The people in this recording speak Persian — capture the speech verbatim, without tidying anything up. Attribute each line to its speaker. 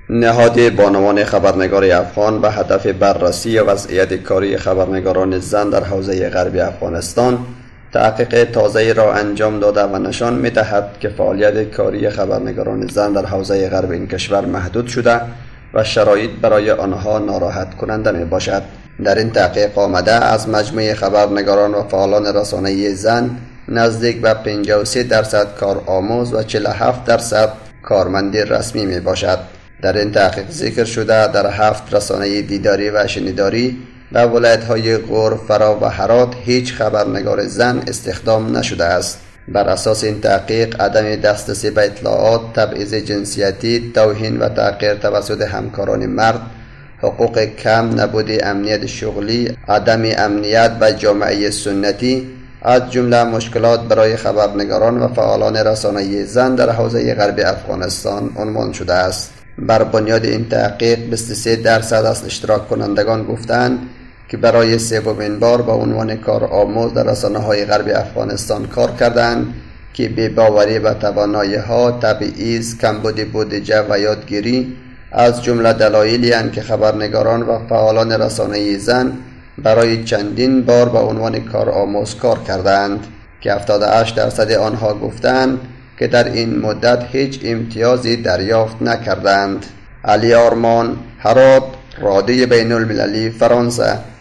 Speaker 1: نهاد بانوان خبرنگار افغان به هدف بررسی وضعیت کاری خبرنگاران زن در حوزه غربی افغانستان تحقیق تازه‌ای را انجام داده و نشان می‌دهد که فعالیت کاری خبرنگاران زن در حوزه غرب این کشور محدود شده و شرایط برای آنها ناراحت کننده میباشد. در این تحقیق آمده از مجموع خبرنگاران و فعالان رسانه‌ای زن نزدیک به پنجاه و سه درصد کارآموز و چهل و هفت درصد کارمند رسمی می باشد. در این تحقیق ذکر شده در هفت رسانه دیداری و شنیداری در ولایت‌های غور، فرا و هرات هیچ خبرنگار زن استخدام نشده است. بر اساس این تحقیق عدم دسترسی به اطلاعات، تبعیض جنسیتی، توهین و تحقیر توسط همکاران مرد، حقوق کم، نبود امنیت شغلی، عدم امنیت و جامعه سنتی از جمله مشکلات برای خبرنگاران و فعالان رسانه‌ای زن در حوزه غربی افغانستان عنوان شده است. بر بنیاد این تحقیق بیست و سه درصد از اشتراک کنندگان گفتند که برای سومین بار به عنوان کارآموز در رسانه‌های غربی افغانستان کار کردند که بی‌باوری به توانایی‌ها، تبعیض، کمبود بودجه و یادگیری از جمله دلایلی اند که خبرنگاران و فعالان رسانه‌ای زن برای چندین بار به عنوان کارآموز کار کردند که هفتاد و هشت درصد آنها گفتند که در این مدت هیچ امتیازی دریافت نکردند. علی آرمان، هرات، رادیو بین المللی فرانسه.